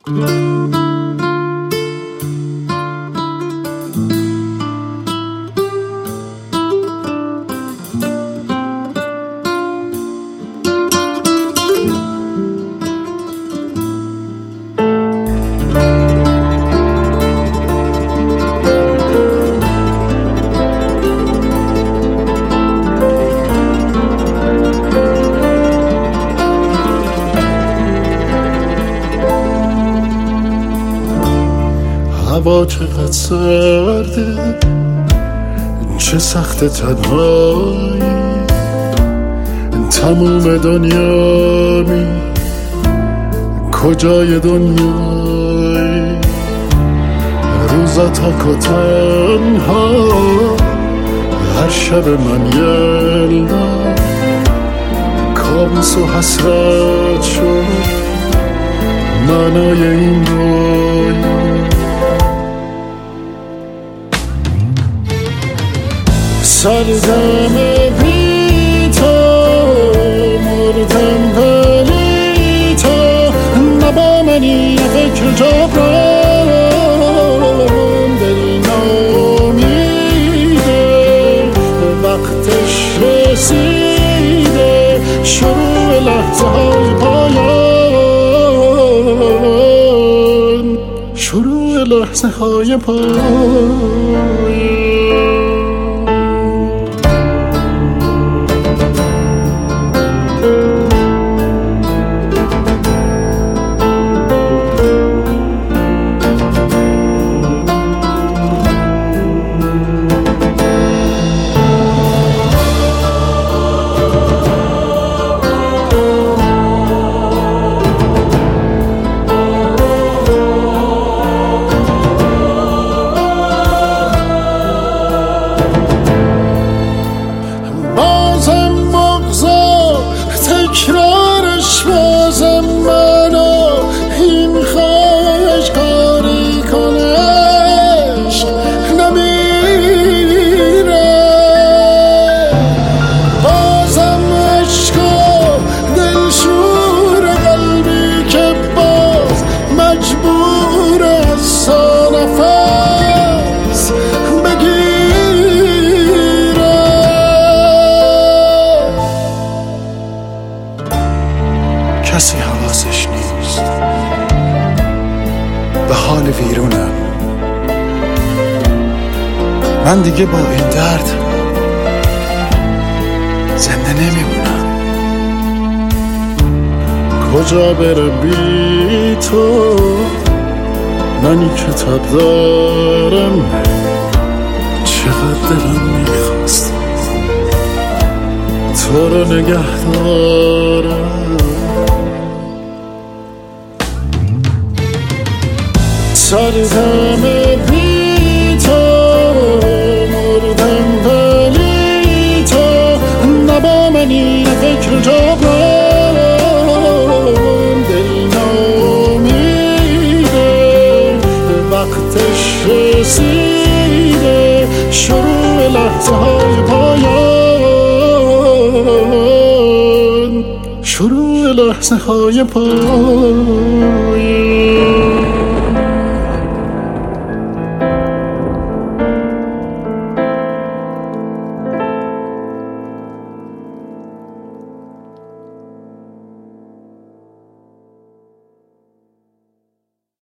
هوا چقدر سرده، چه سخت تنهایی، تموم دنیا می کجای دنیایی، روزا تک و تنها، هر شب من یلدا کابوس و حسرت شد معنای این رویا. سردم بی تو، مردم ولی تو نبا منی فکر جبران، دل نامیده وقتش رسیده، شروع لحظه های پایان، شروع لحظه های پایان. تکرارش بازم منو این خواهش کاری کنش نمیره، بازم عشقا دلشور قلبی که باز مجبور از نفس بگیره. کسی حواسش نیست به حال ویرونم، من دیگه با این درد زنده نمیمونم. کجا برم بی تو، منی کتاب دارم، چقدر دلم میخواست تو رو نگه دارم. سردم بی تو، مردم ولی تو نبا منی فکر جبران، دل نامیده وقتش رسیده، شروع لحظه های پایان، شروع لحظه های پایان.